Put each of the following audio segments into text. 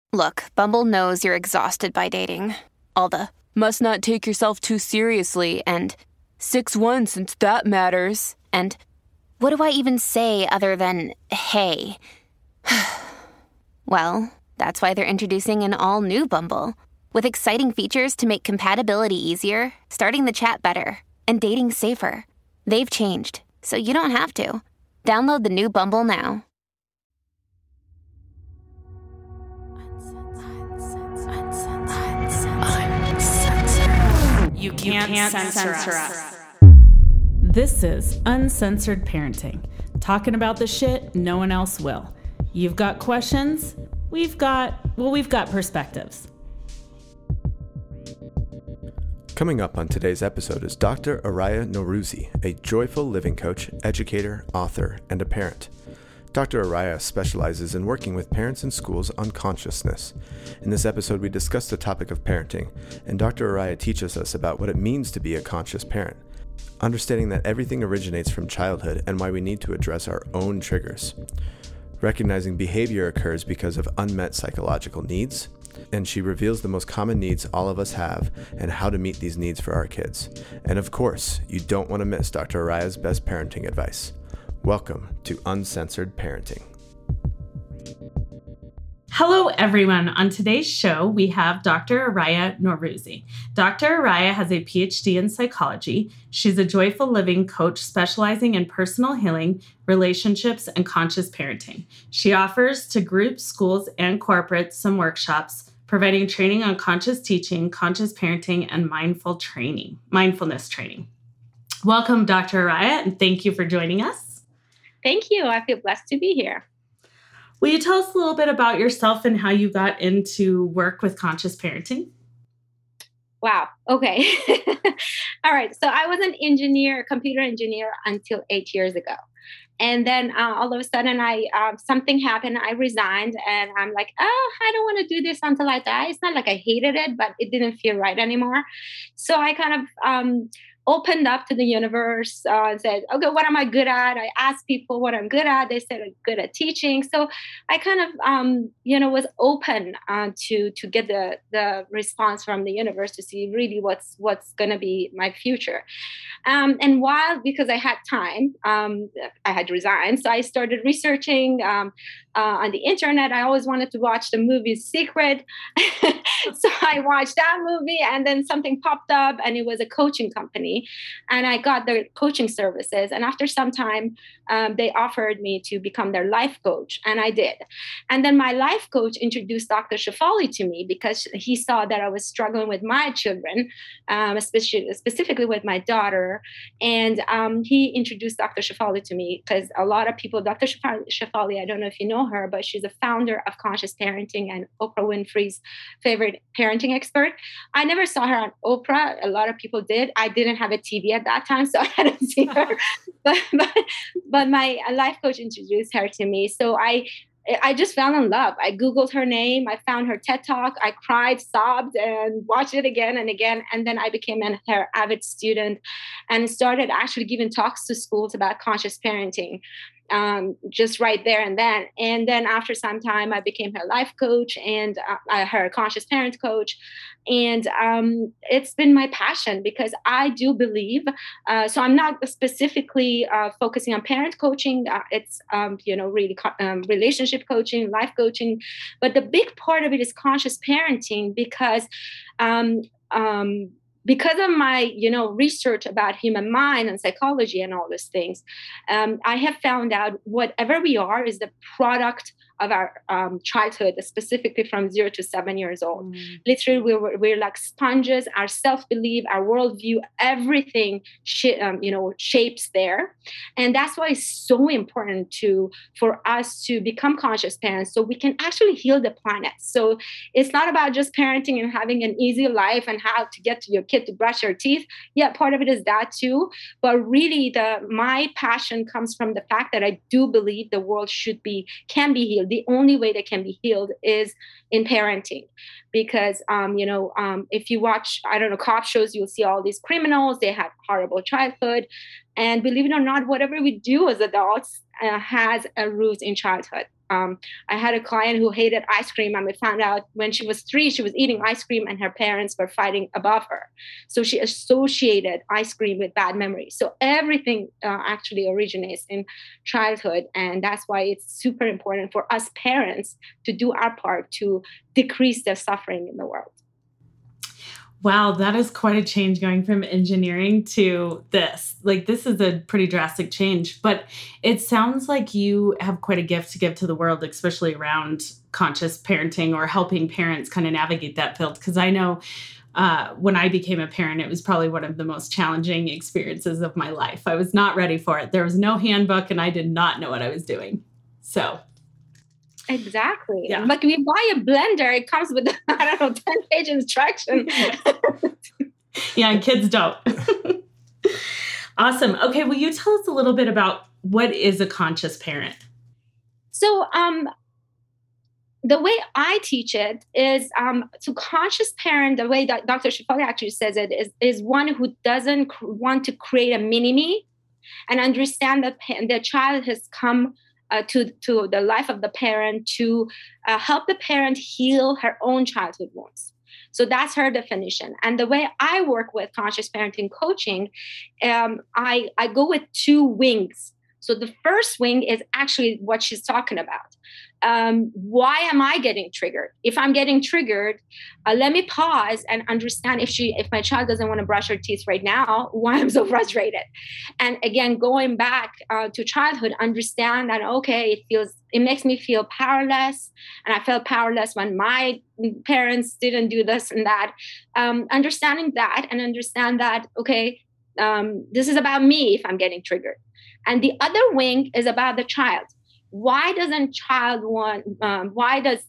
Look, Bumble knows you're exhausted by dating. All the must not take yourself too seriously and 6'1" since that matters. And what do I even say other than hey? Well, that's why they're introducing an all-new Bumble with exciting features to make compatibility easier, starting the chat better, and dating safer. They've changed, so you don't have to. Download the new Bumble now. You can't censor us. This is Uncensored Parenting, talking about the shit no one else will. You've got questions, we've got perspectives. Coming up on today's episode is Dr. Araya Norouzi, a joyful living coach, educator, author, and a parent. Dr. Araya specializes in working with parents and schools on consciousness. In this episode, we discuss the topic of parenting, and Dr. Araya teaches us about what it means to be a conscious parent, understanding that everything originates from childhood and why we need to address our own triggers, recognizing behavior occurs because of unmet psychological needs, and she reveals the most common needs all of us have and how to meet these needs for our kids. And of course, you don't want to miss Dr. Araya's best parenting advice. Welcome to Uncensored Parenting. Hello, everyone. On today's show, we have Dr. Araya Norouzi. Dr. Araya has a PhD in psychology. She's a joyful living coach specializing in personal healing, relationships, and conscious parenting. She offers to groups, schools, and corporates some workshops, providing training on conscious teaching, conscious parenting, and mindfulness training. Welcome, Dr. Araya, and thank you for joining us. Thank you. I feel blessed to be here. Will you tell us a little bit about yourself and how you got into work with conscious parenting? Wow. Okay. All right. So I was an engineer, computer engineer until 8 years ago. And then all of a sudden something happened. I resigned and I'm like, I don't want to do this until I die. It's not like I hated it, but it didn't feel right anymore. So I kind of opened up to the universe and said, okay, what am I good at? I asked people what I'm good at. They said I'm good at teaching. So I kind of, was open to get the response from the universe to see really what's going to be my future. And because I had time, I had resigned. So I started researching on the internet. I always wanted to watch the movie Secret. So I watched that movie and then something popped up and it was a coaching company and I got their coaching services. And after some time, they offered me to become their life coach and I did. And then my life coach introduced Dr. Shefali to me because he saw that I was struggling with my children, specifically with my daughter. And he introduced Dr. Shefali to me because a lot of people, Dr. Shefali, I don't know if you know her, but she's a founder of Conscious Parenting and Oprah Winfrey's favorite parenting expert. I never saw her on Oprah. A lot of people did. I didn't have a TV at that time, so I hadn't seen her. But my life coach introduced her to me. So I just fell in love. I Googled her name. I found her TED Talk. I cried, sobbed, and watched it again and again. And then I became her avid student and started actually giving talks to schools about conscious parenting. Just right there and then. And then after some time, I became her life coach and her conscious parent coach. And it's been my passion because I do believe, so I'm not specifically focusing on parent coaching. It's, really relationship coaching, life coaching. But the big part of it is conscious parenting because of my, research about human mind and psychology and all those things, I have found out whatever we are is the product of our childhood, specifically from 0 to 7 years old. Literally, we're like sponges. Our self-belief, our worldview, everything, shapes there. And that's why it's so important for us to become conscious parents so we can actually heal the planet. So it's not about just parenting and having an easy life and how to get to your kid to brush their teeth. Yeah, part of it is that too. But really, my passion comes from the fact that I do believe the world can be healed. The only way that can be healed is in parenting. Because, if you watch, cop shows, you'll see all these criminals, they have horrible childhood. And believe it or not, whatever we do as adults has a root in childhood. I had a client who hated ice cream, and we found out when she was 3, she was eating ice cream and her parents were fighting above her. So she associated ice cream with bad memories. So everything actually originates in childhood. And that's why it's super important for us parents to do our part to decrease the suffering in the world. Wow, that is quite a change going from engineering to this. Like, this is a pretty drastic change, but it sounds like you have quite a gift to give to the world, especially around conscious parenting or helping parents kind of navigate that field. Because I know when I became a parent, it was probably one of the most challenging experiences of my life. I was not ready for it. There was no handbook and I did not know what I was doing. So exactly. Yeah. Like we buy a blender, it comes with, 10-page instruction. Yeah, and kids don't. Awesome. Okay, will you tell us a little bit about what is a conscious parent? So the way I teach it is to conscious parent, the way that Dr. Shefali actually says it, is one who doesn't want to create a mini-me and understand that the child has come to the life of the parent to help the parent heal her own childhood wounds. So that's her definition. And the way I work with conscious parenting coaching, I go with 2 wings. So the first wing is actually what she's talking about. Why am I getting triggered? If I'm getting triggered, let me pause and understand if my child doesn't want to brush her teeth right now, why I'm so frustrated. And again, going back to childhood, understand that, okay, it makes me feel powerless. And I felt powerless when my parents didn't do this and that. Understanding that and understand that, okay, this is about me if I'm getting triggered. And the other wing is about the child. Why doesn't child want? Why does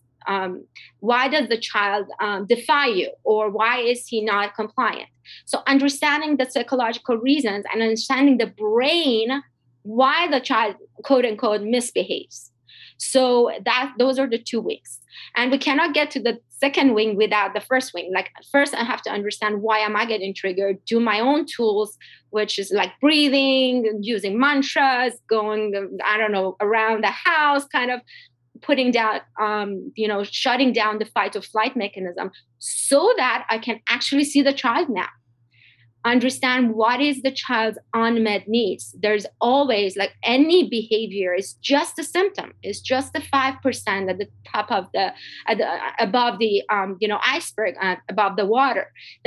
the child defy you, or why is he not compliant? So understanding the psychological reasons and understanding the brain, why the child quote unquote misbehaves. So those are the 2 wings, and we cannot get to the second wing without the first wing. Like first, I have to understand why am I getting triggered. Do my own tools, which is like breathing, using mantras, going, around the house, kind of putting down, shutting down the fight or flight mechanism, so that I can actually see the child now. Understand what is the child's unmet needs. There's always, like any behavior is just a symptom. It's just the 5% at the top of above the iceberg, above the water. The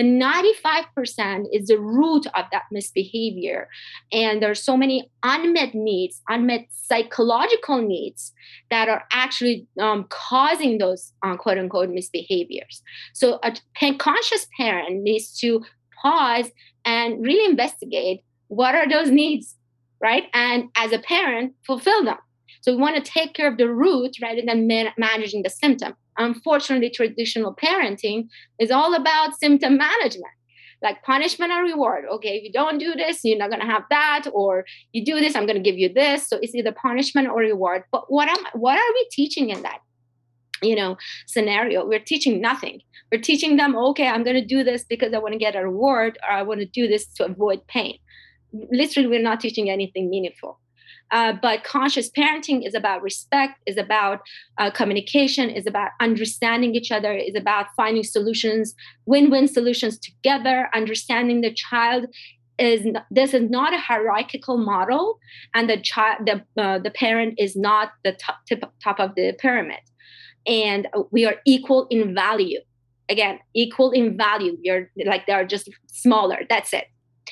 95% is the root of that misbehavior. And there's so many unmet needs, unmet psychological needs that are actually causing those quote unquote misbehaviors. So a conscious parent needs to pause and really investigate what are those needs, right? And as a parent, fulfill them. So we want to take care of the root rather than managing the symptom. Unfortunately, traditional parenting is all about symptom management, like punishment or reward. Okay, if you don't do this, you're not going to have that, or you do this, I'm going to give you this. So it's either punishment or reward. But what are we teaching in that scenario? We're teaching nothing. We're teaching them, okay, I'm going to do this because I want to get a reward, or I want to do this to avoid pain. Literally, we're not teaching anything meaningful. But conscious parenting is about respect, is about communication, is about understanding each other, is about finding solutions, win-win solutions together, understanding the child. This is not a hierarchical model, and the parent is not the top of the pyramid. And we are equal in value. Again, equal in value. They are just smaller. That's it.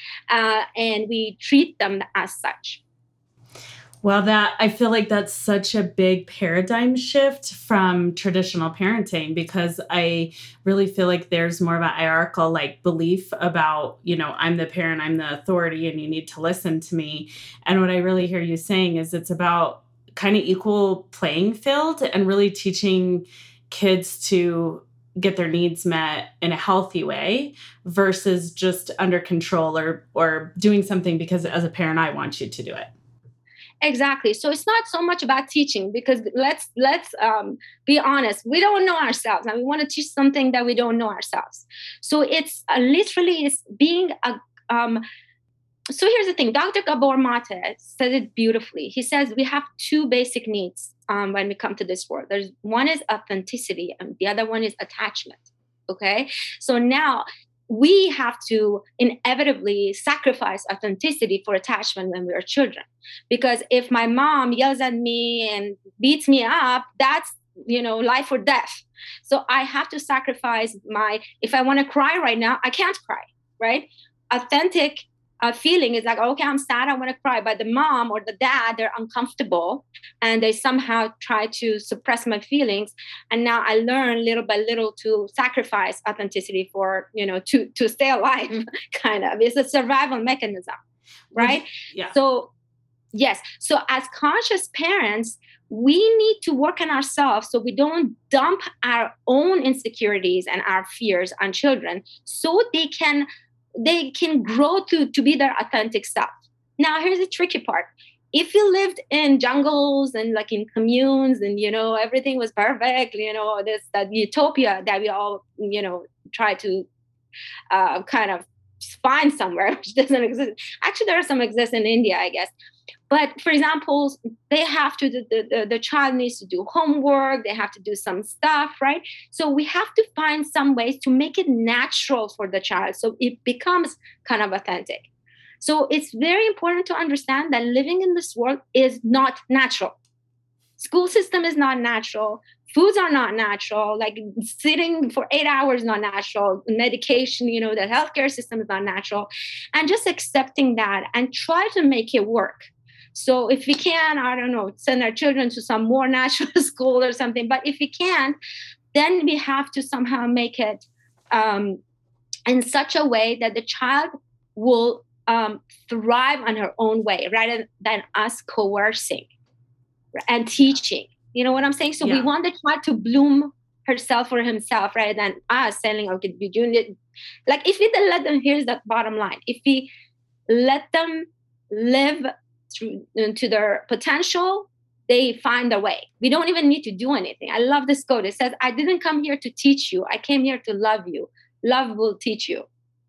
And we treat them as such. Well, I feel like that's such a big paradigm shift from traditional parenting, because I really feel like there's more of a hierarchical belief about, I'm the parent, I'm the authority, and you need to listen to me. And what I really hear you saying is it's about kind of equal playing field and really teaching kids to get their needs met in a healthy way versus just under control or doing something because as a parent, I want you to do it. Exactly. So it's not so much about teaching, because let's be honest. We don't know ourselves, and we want to teach something that we don't know ourselves. So it's literally being So here's the thing. Dr. Gabor Mate said it beautifully. He says we have two basic needs when we come to this world. There's one is authenticity and the other one is attachment. Okay. So now we have to inevitably sacrifice authenticity for attachment when we are children. Because if my mom yells at me and beats me up, that's, life or death. So I have to sacrifice if I want to cry right now, I can't cry, right? Authentic feeling is like, okay, I'm sad, I want to cry. But the mom or the dad, they're uncomfortable and they somehow try to suppress my feelings. And now I learn little by little to sacrifice authenticity for, to stay alive, kind of. It's a survival mechanism, right? Yeah. So, yes. So as conscious parents, we need to work on ourselves so we don't dump our own insecurities and our fears on children so they can grow to be their authentic self. Now, here's the tricky part. If you lived in jungles and like in communes and, everything was perfect, that utopia that we all, try to kind of find somewhere, which doesn't exist. Actually, there are some exist in India, I guess. But for example, they have to, the child needs to do homework. They have to do some stuff, right? So we have to find some ways to make it natural for the child. So it becomes kind of authentic. So it's very important to understand that living in this world is not natural. School system is not natural. Foods are not natural. Like sitting for 8 hours is not natural. Medication, the healthcare system is not natural. And just accepting that and try to make it work. So if we can, I don't know, send our children to some more natural school or something. But if we can't, then we have to somehow make it in such a way that the child will thrive on her own way rather than us coercing and teaching. You know what I'm saying? So we want the child to bloom herself or himself rather than us saying, okay, you're doing it. Like if we let them, here's the bottom line. If we let them live to their potential, they find a way. We don't even need to do anything. I love this quote. It says, I didn't come here to teach you. I came here to love you. Love will teach you.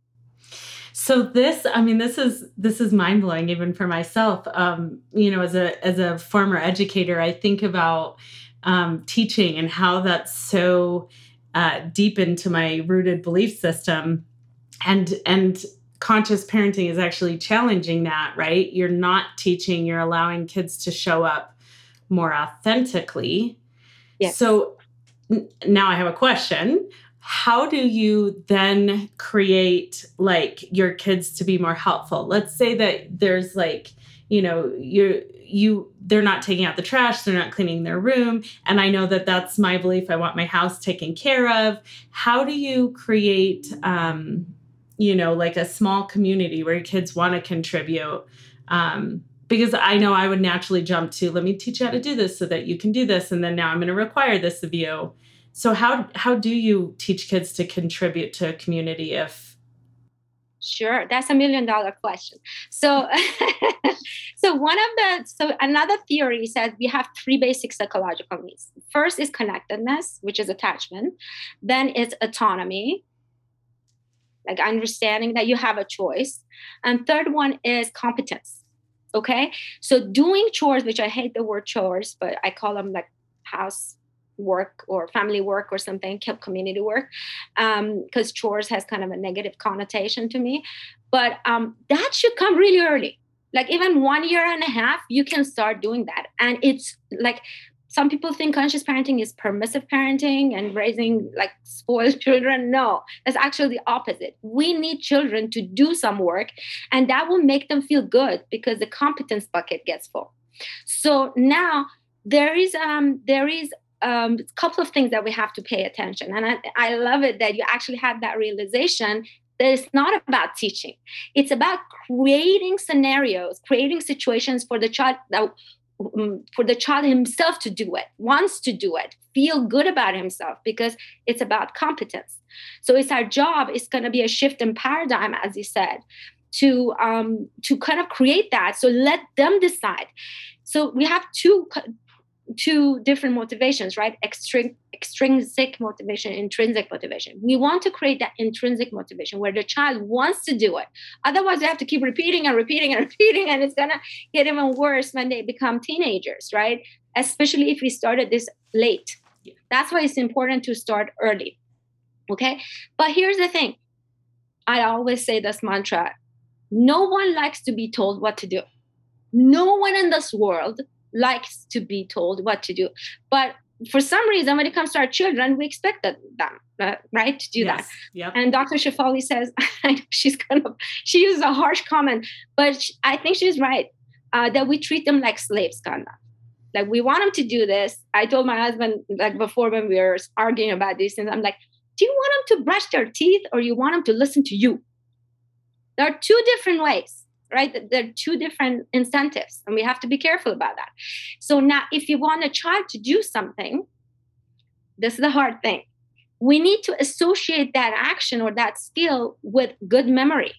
So this is mind-blowing even for myself. As a former educator, I think about teaching and how that's so deep into my rooted belief system, and conscious parenting is actually challenging that, right? You're not teaching, you're allowing kids to show up more authentically. Yes. So now I have a question. How do you then create like your kids to be more helpful? Let's say that there's like, they're not taking out the trash, they're not cleaning their room. And I know that that's my belief. I want my house taken care of. How do you create, like a small community where kids want to contribute? Because I know I would naturally jump to, let me teach you how to do this so that you can do this. And then now I'm going to require this of you. So how do you teach kids to contribute to a community if? Sure. That's $1 million question. So, another theory says we have 3 basic psychological needs. First is connectedness, which is attachment. Then it's autonomy, like understanding that you have a choice. And third one is competence. Okay. So doing chores, which I hate the word chores, but I call them like house work or family work or something, community work, because chores has kind of a negative connotation to me. But that should come really early. Like even 1.5 years, you can start doing that. And it's like, some people think conscious parenting is permissive parenting and raising like spoiled children. No, that's actually the opposite. We need children to do some work, and that will make them feel good because the competence bucket gets full. So now there is a couple of things that we have to pay attention. And I love it that you actually had that realization that it's not about teaching. It's about creating scenarios, creating situations for the child himself to do it, wants to do it, feel good about himself, because it's about competence. So it's our job. It's going to be a shift in paradigm, as you said, to kind of create that. So let them decide. So we have two two different motivations, right? Extrinsic motivation, intrinsic motivation. We want to create that intrinsic motivation where the child wants to do it. Otherwise, they have to keep repeating and repeating and repeating, and it's going to get even worse when they become teenagers, right? Especially if we started this late. That's why it's important to start early. Okay. But here's the thing. I always say this mantra. No one likes to be told what to do. No one in this world likes to be told what to do. But for some reason, when it comes to our children, we expect them, right, to do that. Yep. And Dr. Shefali says, she uses a harsh comment, but I think she's right, that we treat them like slaves, kind of. Like, we want them to do this. I told my husband, like, before, when we were arguing about these things, I'm like, do you want them to brush their teeth or you want them to listen to you? There are two different ways, right? There are two different incentives, and we have to be careful about that. So now, if you want a child to do something, this is the hard thing. We need to associate that action or that skill with good memory.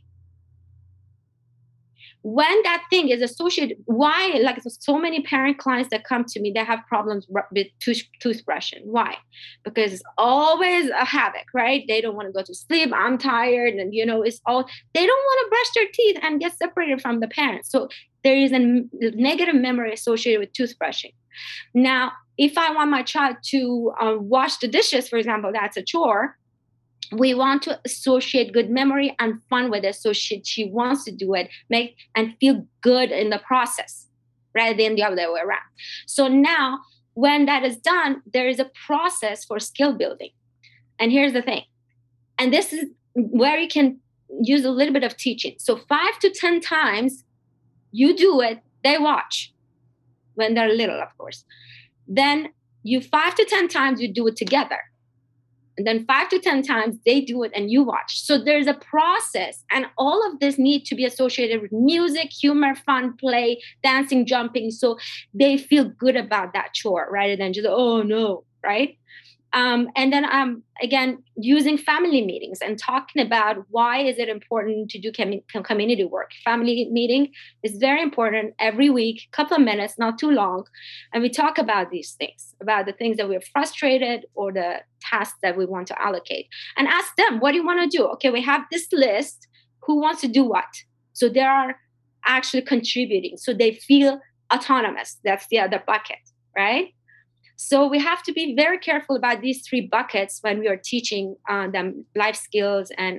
When that thing is associated, why? Like, so many parent clients that come to me, they have problems with toothbrushing. Why? Because it's always a havoc, right? They don't want to go to sleep. I'm tired. And, it's all, they don't want to brush their teeth and get separated from the parents. So there is a negative memory associated with toothbrushing. Now, if I want my child to wash the dishes, for example, that's a chore. We want to associate good memory and fun with it. So she wants to do it, and feel good in the process rather than the other way around. So now when that is done, there is a process for skill building. And here's the thing. And this is where you can use a little bit of teaching. So 5 to 10 times you do it, they watch when they're little, of course. Then 5 to 10 times you do it together. And then 5 to 10 times they do it and you watch. So there's a process, and all of this need to be associated with music, humor, fun, play, dancing, jumping. So they feel good about that chore rather than just, oh no, right? And then again, using family meetings and talking about why is it important to do community work. Family meeting is very important every week, couple of minutes, not too long. And we talk about these things, about the things that we're frustrated or the tasks that we want to allocate. And ask them, what do you want to do? Okay, we have this list. Who wants to do what? So they are actually contributing. So they feel autonomous. That's the other bucket, right? So we have to be very careful about these 3 buckets when we are teaching them life skills and,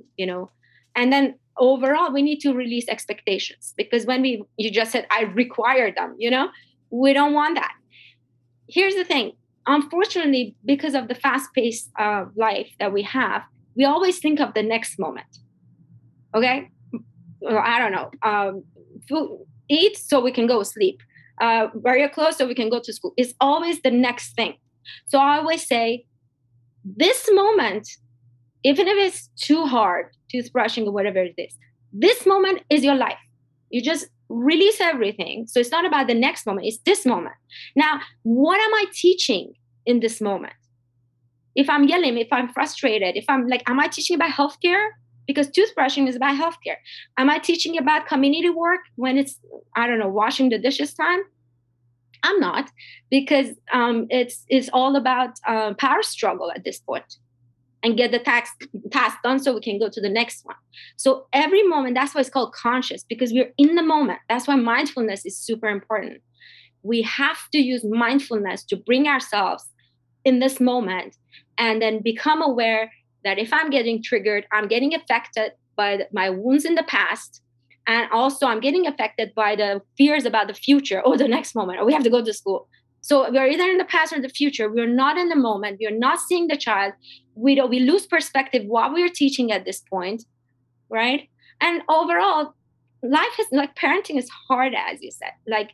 and then overall, we need to release expectations, because when you just said, I require them, we don't want that. Here's the thing. Unfortunately, because of the fast-paced life that we have, we always think of the next moment. Okay? Well, I don't know. Eat so we can go sleep. Wear your clothes so we can go to school. It's always the next thing. So I always say, this moment, even if it's too hard, toothbrushing or whatever it is, this moment is your life. You just release everything. So it's not about the next moment. It's this moment. Now, what am I teaching in this moment? If I'm yelling, if I'm frustrated, if I'm like, am I teaching about healthcare? Because toothbrushing is about healthcare. Am I teaching about community work when it's, washing the dishes time? I'm not, because it's all about power struggle at this point, and get the task done so we can go to the next one. So every moment, that's why it's called conscious, because we're in the moment. That's why mindfulness is super important. We have to use mindfulness to bring ourselves in this moment and then become aware that if I'm getting triggered, I'm getting affected by my wounds in the past. And also I'm getting affected by the fears about the future or the next moment, or we have to go to school. So we're either in the past or the future. We're not in the moment. We're not seeing the child. We lose perspective while we're teaching at this point, right? And overall, life is like, parenting is hard, as you said. Like,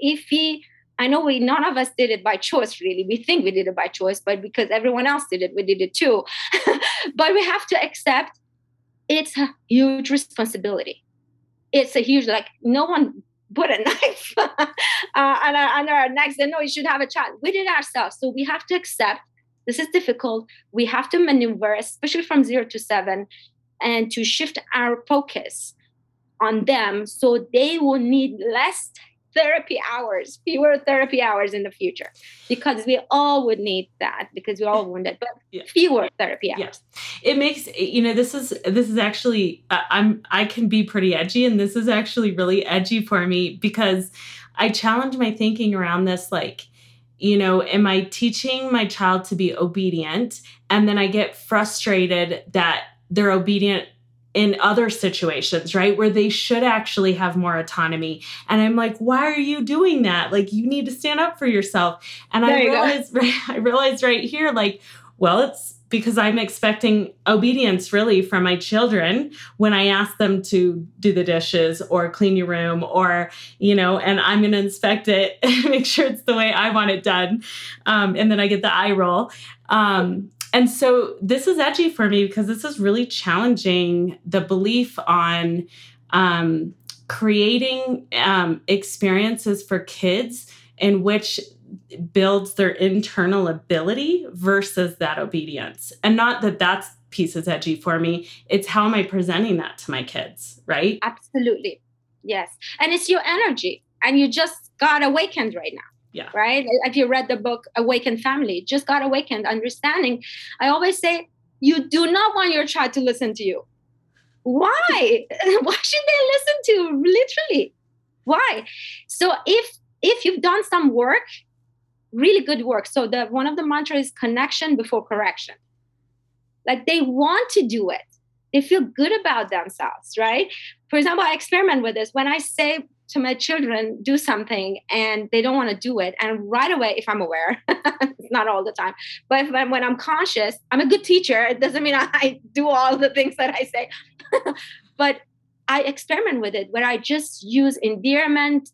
none of us did it by choice, really. We think we did it by choice, but because everyone else did it, we did it too. But we have to accept it's a huge responsibility. It's a huge, no one put a knife under our necks and no, you should have a child. We did it ourselves. So we have to accept this is difficult. We have to maneuver, especially from 0 to 7, and to shift our focus on them so they will need less therapy hours in the future, because we all would need that, because we all wound it, but fewer therapy hours. Yeah. It makes, this is actually, I can be pretty edgy, and this is actually really edgy for me, because I challenge my thinking around this, like, am I teaching my child to be obedient? And then I get frustrated that they're obedient in other situations, right? Where they should actually have more autonomy. And I'm like, why are you doing that? Like, you need to stand up for yourself. And I realized right here, like, well, it's because I'm expecting obedience really from my children when I ask them to do the dishes or clean your room, or, and I'm going to inspect it and make sure it's the way I want it done. And then I get the eye roll. And so this is edgy for me, because this is really challenging the belief on creating experiences for kids in which builds their internal ability versus that obedience. And not that that piece is edgy for me. It's how am I presenting that to my kids, right? Absolutely. Yes. And it's your energy. And you just got awakened right now. Yeah. Right. If you read the book, Awakened Family, just got awakened, understanding. I always say, you do not want your child to listen to you. Why? Why should they listen to you? Literally? Why? So if you've done some work, really good work. So one of the mantras is connection before correction. Like, they want to do it. They feel good about themselves, right? For example, I experiment with this. When I say to my children, do something, and they don't want to do it, and right away, if I'm aware, it's not all the time, but when I'm conscious, I'm a good teacher. It doesn't mean I do all the things that I say, but I experiment with it, where I just use endearment,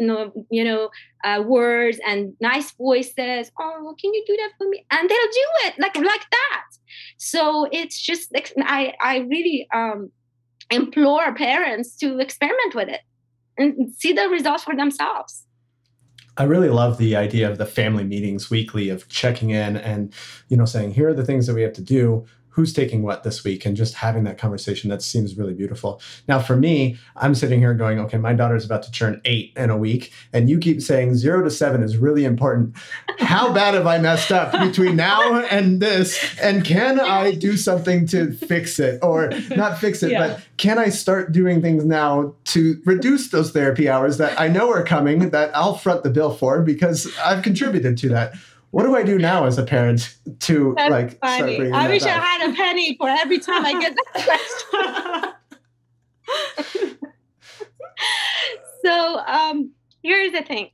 words and nice voices. Oh, can you do that for me? And they'll do it like that. So it's just, I really implore parents to experiment with it and see the results for themselves. I really love the idea of the family meetings weekly, of checking in and, saying, here are the things that we have to do. Who's taking what this week, and just having that conversation. That seems really beautiful. Now, for me, I'm sitting here going, okay, my daughter's about to turn 8 in a week, and you keep saying 0 to 7 is really important. How bad have I messed up between now and this? And can I do something to fix it, or not fix it, but can I start doing things now to reduce those therapy hours that I know are coming, that I'll front the bill for because I've contributed to that? What do I do now as a parent to That's start funny. bringing I that wish back? I had a penny for every time I get that question. So here's the thing.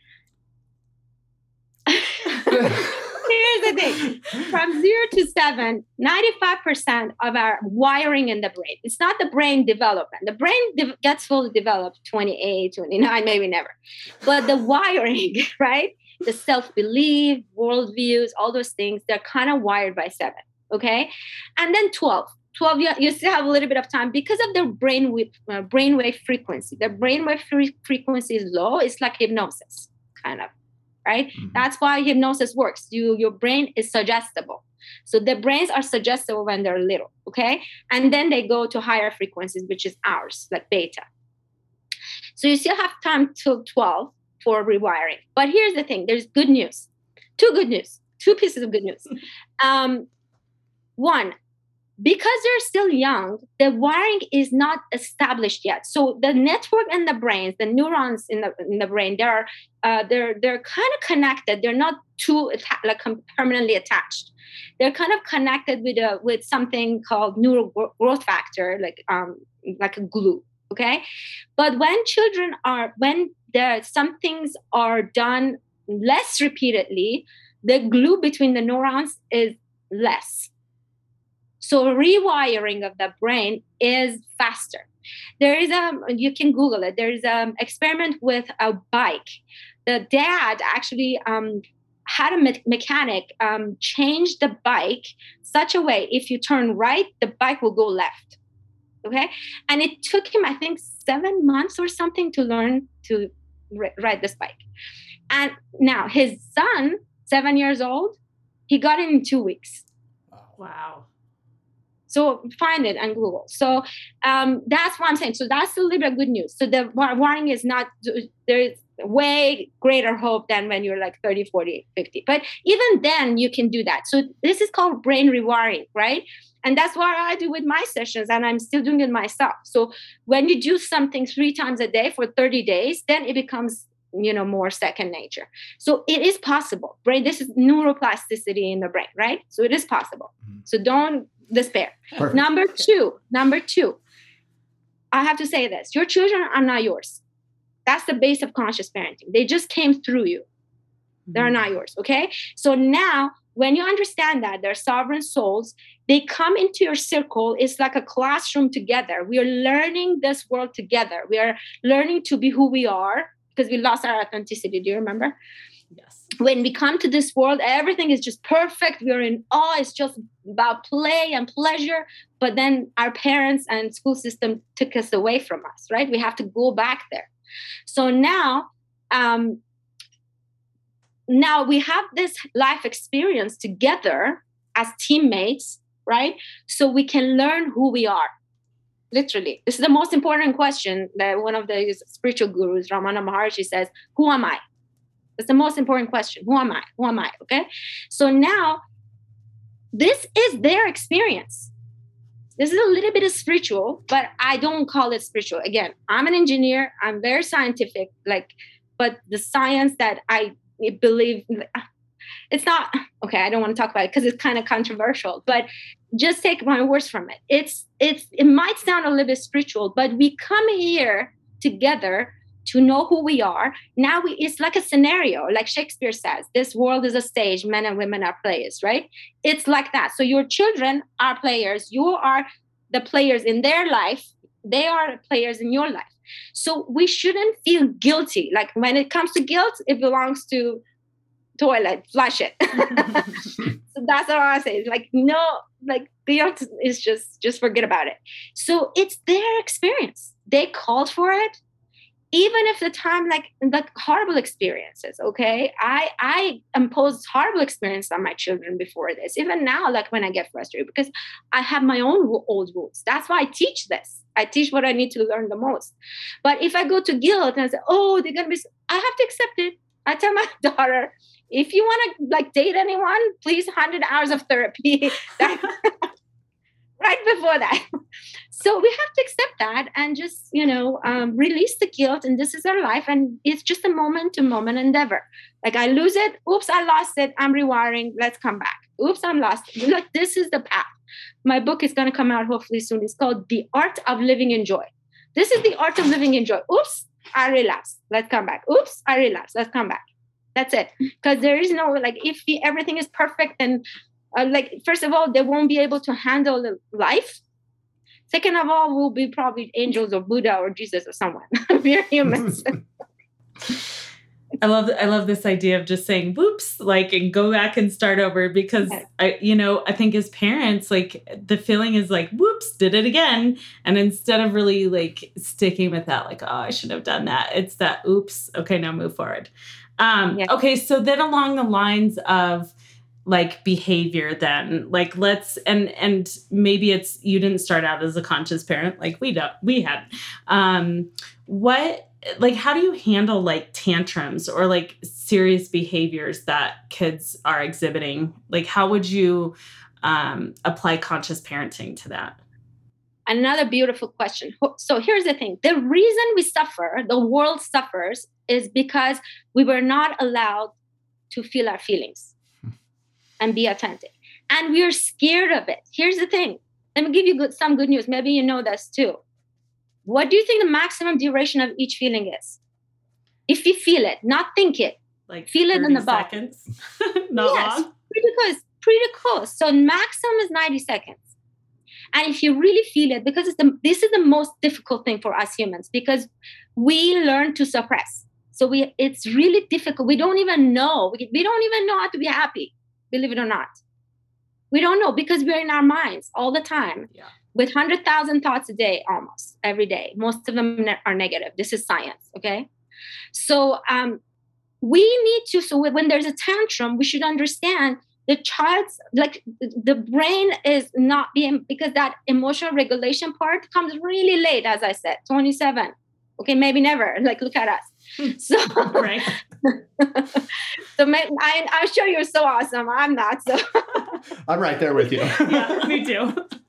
From 0 to 7, 95% of our wiring in the brain. It's not the brain development. The brain gets fully developed 28, 29, maybe never. But the wiring, right? The self-belief, worldviews, all those things, they're kind of wired by 7, okay? And then 12, you still have a little bit of time because of their brainwave frequency. The brainwave frequency is low. It's like hypnosis, kind of, right? Mm-hmm. That's why hypnosis works. Your brain is suggestible. So the brains are suggestible when they're little, okay? And then they go to higher frequencies, which is ours, like beta. So you still have time till 12 for rewiring. But here's the thing. There's good news. Two pieces of good news. One, because they're still young, the wiring is not established yet. So the network in the brains, the neurons in the brain, they're kind of connected. They're not too permanently attached. They're kind of connected with something called neural growth factor, like a glue. Okay, but when some things are done less repeatedly, the glue between the neurons is less. So rewiring of the brain is faster. There is you can Google it. There is an experiment with a bike. The dad actually had a mechanic change the bike such a way, if you turn right, the bike will go left. Okay. And it took him, I think, 7 months or something to learn to ride this bike. And now his son, 7 years old, he got it in 2 weeks. Wow. So find it on Google. So that's what I'm saying. So that's a little bit of good news. So the wiring is not, way greater hope than when you're like 30, 40, 50. But even then you can do that. So this is called brain rewiring, right? And that's what I do with my sessions, and I'm still doing it myself. So when you do something 3 times a day for 30 days, then it becomes, more second nature. So it is possible. Brain, this is neuroplasticity in the brain, right? So it is possible. So don't despair. Perfect. Number two, I have to say this. Your children are not yours. That's the base of conscious parenting. They just came through you. They're not yours, okay? So now, when you understand that they're sovereign souls, they come into your circle. It's like a classroom together. We are learning this world together. We are learning to be who we are because we lost our authenticity. Do you remember? Yes. When we come to this world, everything is just perfect. We are in awe. It's just about play and pleasure. But then our parents and school system took us away from us, right? We have to go back there. So now we have this life experience together as teammates, right? So we can learn who we are. Literally, this is the most important question that one of the spiritual gurus, Ramana Maharshi, says, who am I? That's the most important question. Who am I? Who am I? Okay. So now this is their experience. This is a little bit of spiritual, but I don't call it spiritual. Again, I'm an engineer. I'm very scientific, but the science that I believe, it's not, okay, I don't want to talk about it because it's kind of controversial, but just take my words from it. It might sound a little bit spiritual, but we come here together to know who we are. Now it's like a scenario, like Shakespeare says, this world is a stage, men and women are players, right? It's like that. So your children are players. You are the players in their life. They are players in your life. So we shouldn't feel guilty. Like when it comes to guilt, it belongs to toilet, flush it. So that's what I say. Guilt is just forget about it. So it's their experience. They called for it. Even if the time, like horrible experiences, okay? I imposed horrible experiences on my children before this. Even now, like when I get frustrated, because I have my own old rules. That's why I teach this. I teach what I need to learn the most. But if I go to guilt and I say, oh, they're going to be, I have to accept it. I tell my daughter, if you want to date anyone, please 100 hours of therapy. Right before that. So we have to accept that and just, release the guilt. And this is our life. And it's just a moment to moment endeavor. Like I lose it. Oops, I lost it. I'm rewiring. Let's come back. Oops, I'm lost. Like this is the path. My book is going to come out hopefully soon. It's called The Art of Living in Joy. This is the art of living in joy. Oops, I relapsed. Let's come back. Oops, I relapsed. Let's come back. That's it. Because there is no, if everything is perfect and first of all, they won't be able to handle life. Second of all, we'll be probably angels or Buddha or Jesus or someone. We're humans. I love this idea of just saying whoops, and go back and start over, because I think as parents, the feeling is whoops, did it again. And instead of really sticking with that, oh, I should have done that. It's that oops. Okay, now move forward. Okay. So then along the lines of behavior, then let's, and maybe it's, you didn't start out as a conscious parent we had, how do you handle tantrums or serious behaviors that kids are exhibiting? How would you apply conscious parenting to that? Another beautiful question. So here's the thing. The reason we suffer, the world suffers, is because we were not allowed to feel our feelings and be authentic. And we are scared of it. Here's the thing. Let me give you some good news. Maybe you know this too. What do you think the maximum duration of each feeling is? If you feel it, not think it. Feel it in the body. Seconds? Not long? Pretty close. So maximum is 90 seconds. And if you really feel it, because this is the most difficult thing for us humans, because we learn to suppress. So it's really difficult. We don't even know. We don't even know how to be happy, believe it or not. We don't know because we're in our minds all the time. Yeah. With 100,000 thoughts a day, almost every day. Most of them are negative. This is science, okay? So we need to, so when there's a tantrum, we should understand the child's, the brain is not being, because that emotional regulation part comes really late, as I said, 27. Okay, maybe never. Like, look at us. So, Right. so I'm sure you're so awesome. I'm not. So I'm right there with you. Yeah, me too.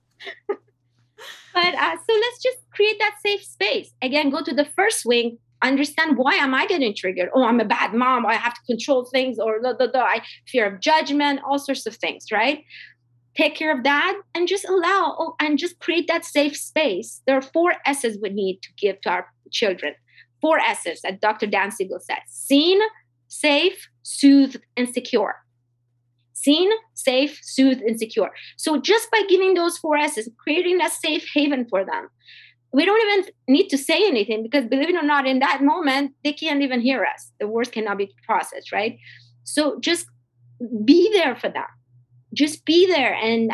But so let's just create that safe space. Again, go to the first swing, understand why am I getting triggered? Oh, I'm a bad mom. I have to control things, or I fear of judgment, all sorts of things, right? Take care of that and just and just create that safe space. There are 4 S's we need to give to our children. 4 S's that Dr. Dan Siegel says: seen, safe, soothed, and secure. Seen, safe, soothed, and secure. So just by giving those 4 S's, creating a safe haven for them, we don't even need to say anything, because believe it or not, in that moment, they can't even hear us. The words cannot be processed, right? So just be there for them. Just be there and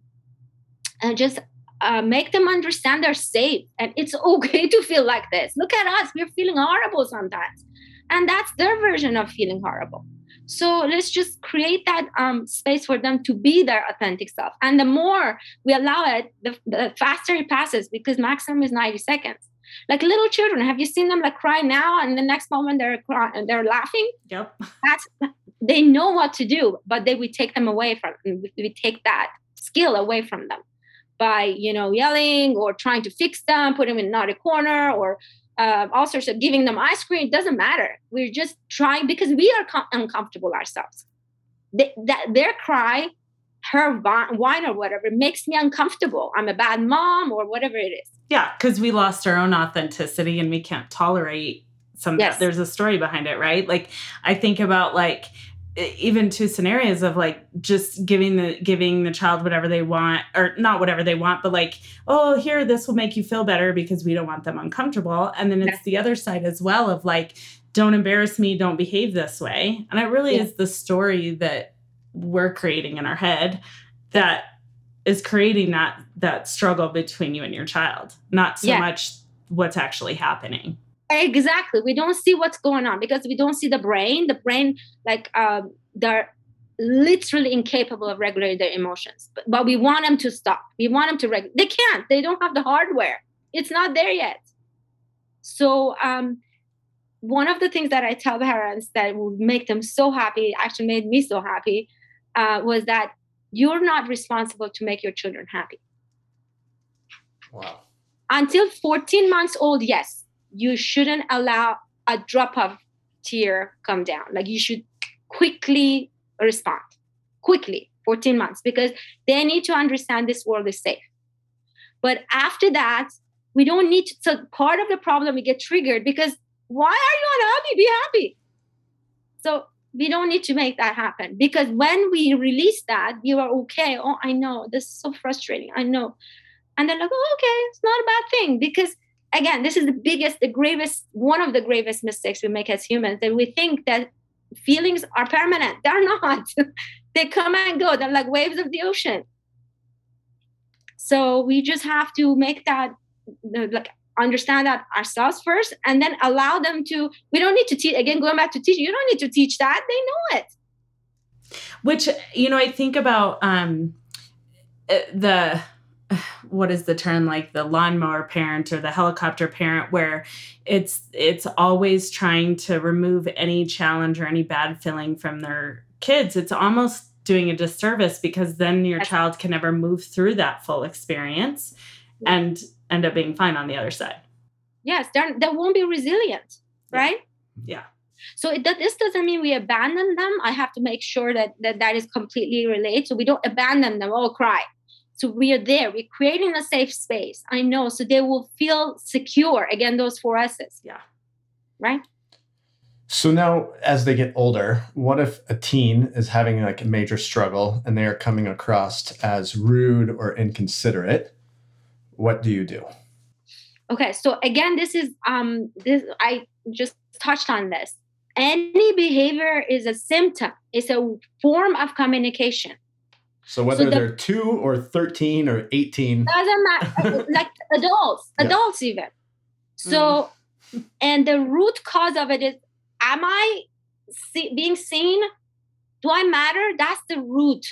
just make them understand they're safe. And it's okay to feel like this. Look at us. We're feeling horrible sometimes. And that's their version of feeling horrible. So let's just create that space for them to be their authentic self. And the more we allow it, the faster it passes, because maximum is 90 seconds. Like little children, have you seen them like cry now, and the next moment they're laughing? Yep. They know what to do, but we take them away from. We take that skill away from them by yelling or trying to fix them, put them in another corner, or all sorts of giving them ice cream. It doesn't matter. We're just trying because we are uncomfortable ourselves. Their cry, her whine or whatever, makes me uncomfortable. I'm a bad mom or whatever it is. Yeah, because we lost our own authenticity and we can't tolerate some. Yes. There's a story behind it, right? Like I think about like even 2 scenarios of like just giving the child whatever they want, or not whatever they want, but like, oh, here, this will make you feel better, because we don't want them uncomfortable. And then it's the other side as well of like, don't embarrass me, don't behave this way. And it really is the story that we're creating in our head that is creating that struggle between you and your child, not so much what's actually happening. Exactly. We don't see what's going on because we don't see the brain. The brain, like, they're literally incapable of regulating their emotions. But we want them to stop. We want them to regulate. They can't. They don't have the hardware. It's not there yet. So one of the things that I tell parents that would make them so happy, actually made me so happy, was that you're not responsible to make your children happy. Wow. Until 14 months old, yes. You shouldn't allow a drop of tear come down. Like you should quickly respond, 14 months, because they need to understand this world is safe. But after that, we don't need to. So part of the problem, we get triggered because why are you unhappy? Be happy. So we don't need to make that happen, because when we release that, you are okay. Oh, I know this is so frustrating. I know. And they're like, oh, okay, it's not a bad thing, because again, this is one of the gravest mistakes we make as humans, that we think that feelings are permanent. They're not. They come and go. They're like waves of the ocean. So we just have to make that, understand that ourselves first, and then allow them to. We don't need to teach. Again, going back to teaching, you don't need to teach that. They know it. Which, I think about what is the term, like the lawnmower parent or the helicopter parent, where it's always trying to remove any challenge or any bad feeling from their kids. It's almost doing a disservice, because then your child can never move through that full experience and end up being fine on the other side. Yes, they won't be resilient, right? Yeah. So this doesn't mean we abandon them. I have to make sure that is completely relayed. So we don't abandon them. Oh, cry. So we are there. We're creating a safe space. I know. So they will feel secure. Again, those 4 S's. Yeah. Right? So now as they get older, what if a teen is having like a major struggle and they are coming across as rude or inconsiderate? What do you do? Okay. So again, this I just touched on this. Any behavior is a symptom. It's a form of communication. So whether they're 2 or 13 or 18. Doesn't matter. Like adults even. So, and the root cause of it is, am I being seen? Do I matter? That's the root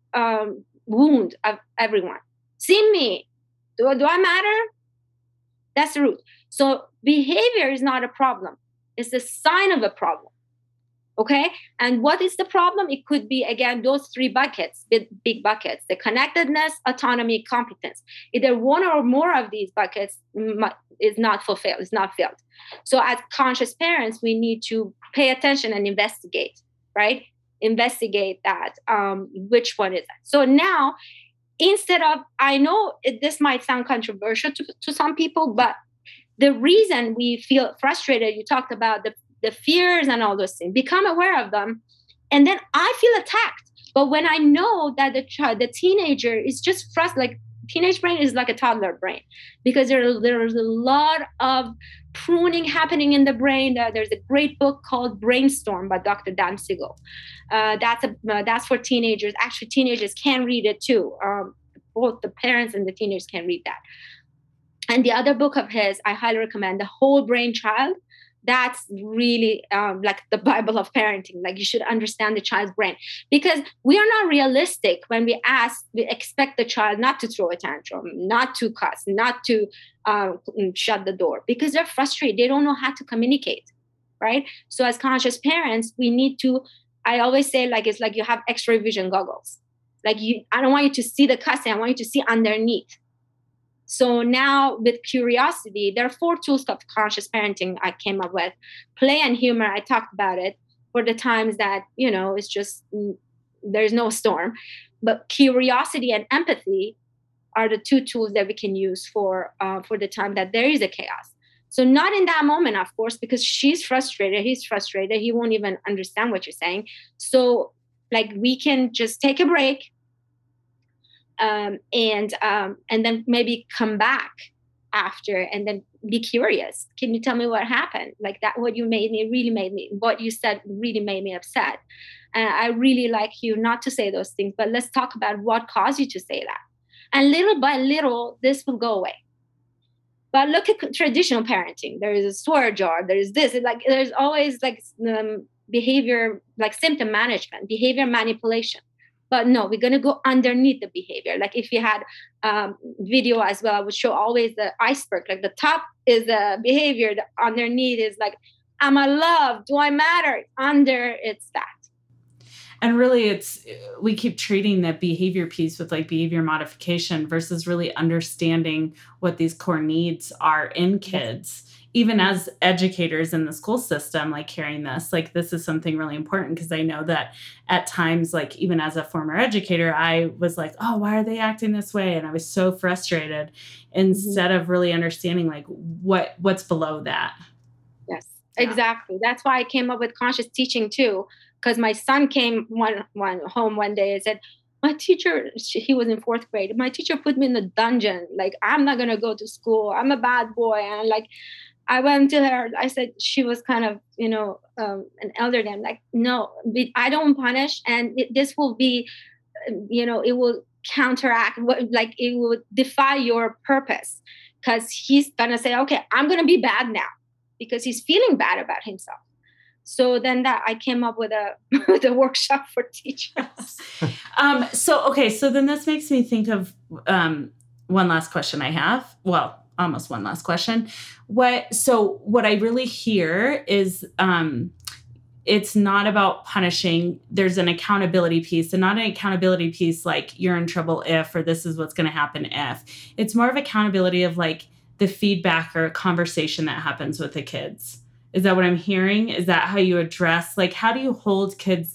wound of everyone. See me. Do I matter? That's the root. So behavior is not a problem. It's a sign of a problem. Okay. And what is the problem? It could be, again, those three buckets, big buckets, the connectedness, autonomy, competence. Either one or more of these buckets is not fulfilled, is not filled. So as conscious parents, we need to pay attention and investigate, right? Investigate that, which one is that? So now, instead of, I know this might sound controversial to some people, but the reason we feel frustrated, you talked about the fears and all those things, become aware of them. And then I feel attacked. But when I know that the teenager is just frustrated, like teenage brain is like a toddler brain, because there's a lot of pruning happening in the brain. There's a great book called Brainstorm by Dr. Dan Siegel. That's for teenagers. Actually, teenagers can read it too. Both the parents and the teenagers can read that. And the other book of his, I highly recommend, The Whole Brain Child. That's really like the Bible of parenting. Like, you should understand the child's brain, because we are not realistic when we expect the child not to throw a tantrum, not to cuss, not to shut the door, because they're frustrated. They don't know how to communicate, right? So as conscious parents, we need to, I always say, like, it's like you have X-ray vision goggles. Like, I don't want you to see the cussing. I want you to see underneath. So now with curiosity, there are 4 tools of conscious parenting I came up with. Play and humor, I talked about it for the times that, it's just, there's no storm. But curiosity and empathy are the 2 tools that we can use for the time that there is a chaos. So not in that moment, of course, because she's frustrated, he's frustrated, he won't even understand what you're saying. So like, we can just take a break, and then maybe come back after, and then be curious. Can you tell me what happened? Like, that, what you said really made me upset. And I really like you not to say those things, but let's talk about what caused you to say that. And little by little, this will go away. But look at traditional parenting. There is a swear jar. There is this. Like, there's always like behavior, like symptom management, behavior manipulation. But no, we're going to go underneath the behavior. Like, if you had video as well, I would show always the iceberg. Like, the top is the behavior. The underneath is like, am I loved? Do I matter? Under, it's that. And really, we keep treating the behavior piece with like behavior modification versus really understanding what these core needs are in kids. Even as educators in the school system, like hearing this, like, this is something really important, because I know that at times, like, even as a former educator, I was like, oh, why are they acting this way? And I was so frustrated, instead of really understanding like what's below that. Yes, yeah. Exactly. That's why I came up with conscious teaching too, because my son came home one day and said, my teacher, he was in 4th grade. My teacher put me in the dungeon. Like, I'm not going to go to school. I'm a bad boy. And like, I went to her, I said, she was kind of, an elder than, like, no, I don't punish. And this will be, it will counteract, like, it will defy your purpose, because he's going to say, okay, I'm going to be bad now, because he's feeling bad about himself. So then that I came up with a workshop for teachers. So then this makes me think of one last question I have. Well, almost one last question. What I really hear is it's not about punishing. There's an accountability piece, and not an accountability piece like you're in trouble if, or this is what's going to happen if. It's more of accountability of like the feedback or conversation that happens with the kids. Is that what I'm hearing? Is that how you address, like, how do you hold kids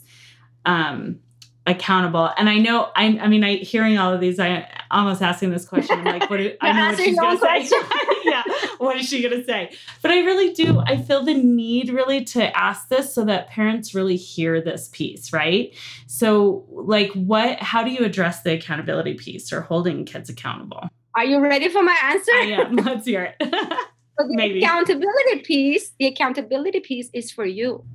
accountable? And I know, I hearing all of these, I almost asking this question. I'm like, I know what she's going to say. Yeah, what is she going to say? But I really do. I feel the need really to ask this so that parents really hear this piece, right? So like, how do you address the accountability piece or holding kids accountable? Are you ready for my answer? I am. Let's hear it. So the accountability piece is for you.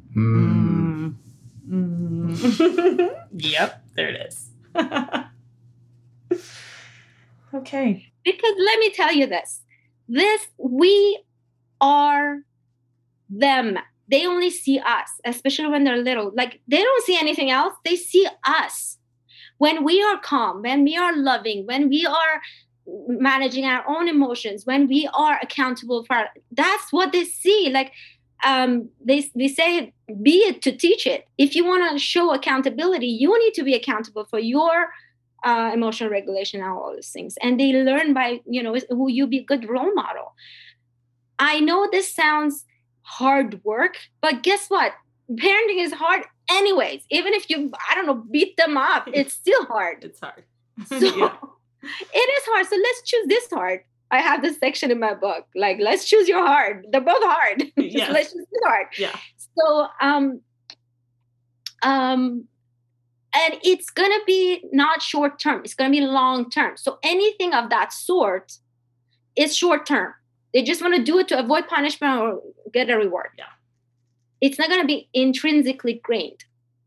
Yep, there it is. Okay. Because let me tell you this, we are them. They only see us, especially when they're little. Like, they don't see anything else. They see us. When we are calm, when we are loving, when we are managing our own emotions, when we are accountable for that's what they see. Like they say, be it to teach it. If you want to show accountability, you need to be accountable for your emotional regulation and all those things. And they learn by, who you be a good role model. I know this sounds hard work, but guess what? Parenting is hard anyways. Even if you, beat them up, it's still hard. It's hard. So it is hard. So let's choose this hard. I have this section in my book, like, let's choose your hard. They're both hard. Yes. Let's choose this hard. Yeah. So, and it's going to be not short term. It's going to be long term. So anything of that sort is short term. They just want to do it to avoid punishment or get a reward. Yeah. It's not going to be intrinsically grained.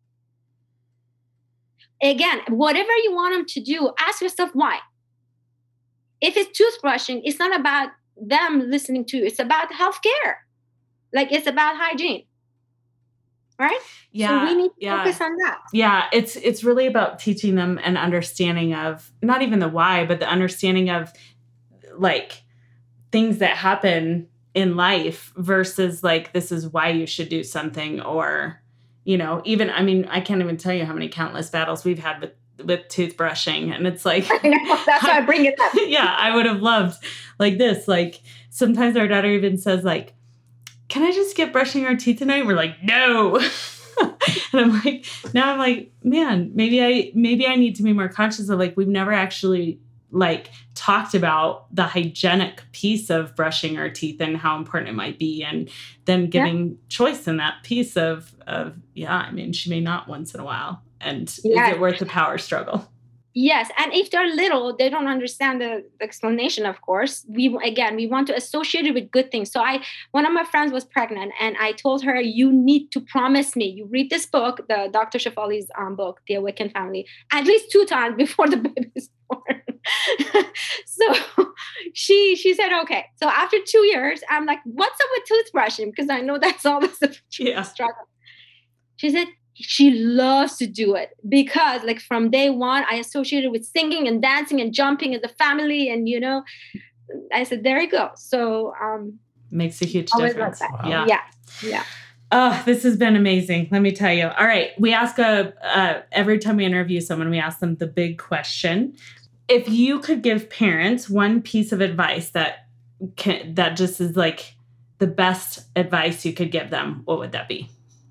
Again, whatever you want them to do, ask yourself why. If it's toothbrushing, it's not about them listening to you. It's about healthcare. Like, it's about hygiene. Right? Yeah. So we need to focus on that. Yeah. It's really about teaching them an understanding of not even the why, but the understanding of like things that happen in life versus like, this is why you should do something. Or, I can't even tell you how many countless battles we've had with toothbrushing. And it's like, I know, that's why I bring it up. Yeah. I would have loved like this. Like sometimes our daughter even says like, can I just get brushing our teeth tonight? We're like, no. And I'm like, man, maybe I need to be more conscious of like, we've never actually like talked about the hygienic piece of brushing our teeth and how important it might be. And then giving choice in that piece of, she may not once in a while. And is it worth the power struggle? Yes. And if they're little, they don't understand the explanation, of course. We want to associate it with good things. So one of my friends was pregnant and I told her, you need to promise me, you read this book, the Dr. Shefali's book, The Awakened Family, at least 2 times before the baby is born. So she said, okay. So after 2 years, I'm like, what's up with toothbrushing? Because I know that's all the struggle. She said, she loves to do it because like from day one, I associated with singing and dancing and jumping as a family. And, I said, there you go. So, makes a huge difference. Wow. Yeah. Oh, this has been amazing. Let me tell you. All right. We ask every time we interview someone, we ask them the big question. If you could give parents one piece of advice that just is like the best advice you could give them, what would that be?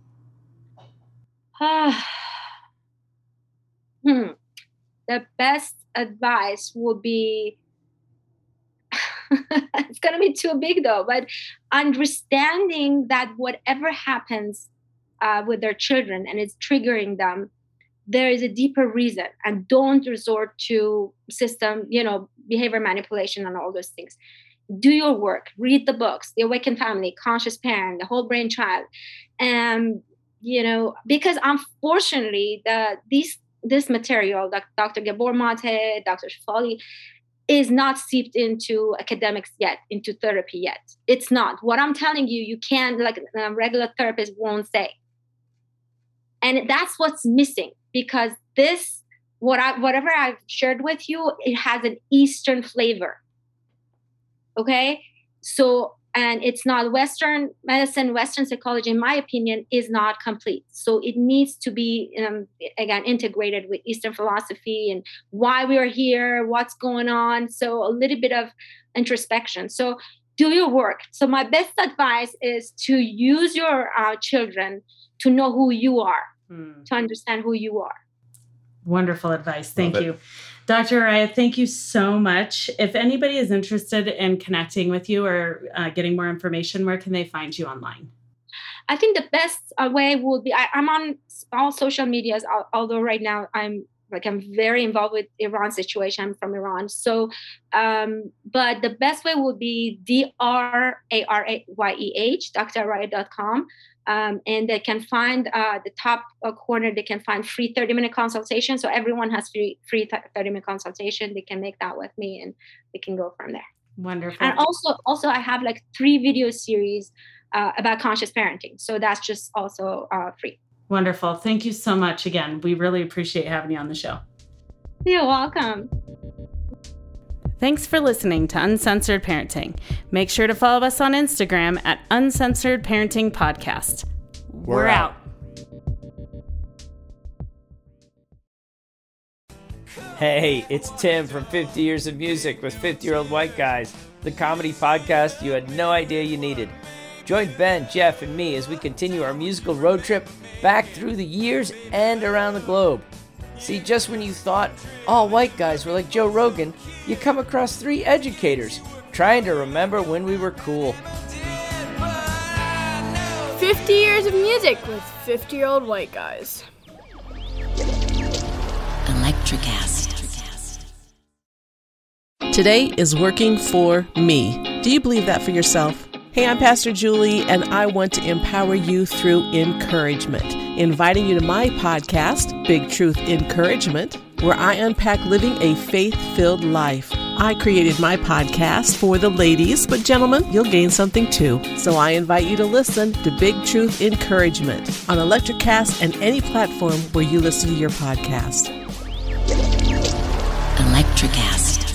The best advice would be, it's going to be too big though, but understanding that whatever happens with their children and it's triggering them, there is a deeper reason, and don't resort to behavior manipulation and all those things. Do your work, read the books, The Awakened Family, Conscious Parent, The Whole Brain Child. And because unfortunately, this material, that Dr. Gabor Mate, Dr. Shefali, is not seeped into academics yet, into therapy yet. It's not. What I'm telling you, you can't, like a regular therapist won't say. And that's what's missing, because whatever I've shared with you, it has an Eastern flavor. Okay? So, and it's not Western medicine, Western psychology, in my opinion, is not complete. So it needs to be, again, integrated with Eastern philosophy and why we are here, what's going on. So a little bit of introspection. So do your work. So my best advice is to use your children to know who you are, to understand who you are. Wonderful advice. Thank you. Dr. Araya, thank you so much. If anybody is interested in connecting with you or getting more information, where can they find you online? I think the best way would be, I'm on all social medias, although right now I'm very involved with Iran situation. I'm from Iran. So, but the best way would be DRARAYEH, draraya.com. And they can find the top corner, they can find free 30-minute consultation. So everyone has free 30-minute consultation. They can make that with me and we can go from there. Wonderful. And also I have 3 video series about conscious parenting. So that's just also free. Wonderful. Thank you so much again. We really appreciate having you on the show. You're welcome. Thanks for listening to Uncensored Parenting. Make sure to follow us on Instagram at Uncensored Parenting Podcast. We're out. Hey, it's Tim from 50 Years of Music with 50-Year-Old White Guys, the comedy podcast you had no idea you needed. Join Ben, Jeff, and me as we continue our musical road trip back through the years and around the globe. See, just when you thought all white guys were like Joe Rogan, you come across three educators trying to remember when we were cool. 50 Years of Music with 50-Year-Old White Guys. Electricast. Today is working for me. Do you believe that for yourself? Hey, I'm Pastor Julie, and I want to empower you through encouragement. Inviting you to my podcast, Big Truth Encouragement, where I unpack living a faith-filled life. I created my podcast for the ladies, but gentlemen, you'll gain something too. So I invite you to listen to Big Truth Encouragement on Electricast and any platform where you listen to your podcast. Electricast.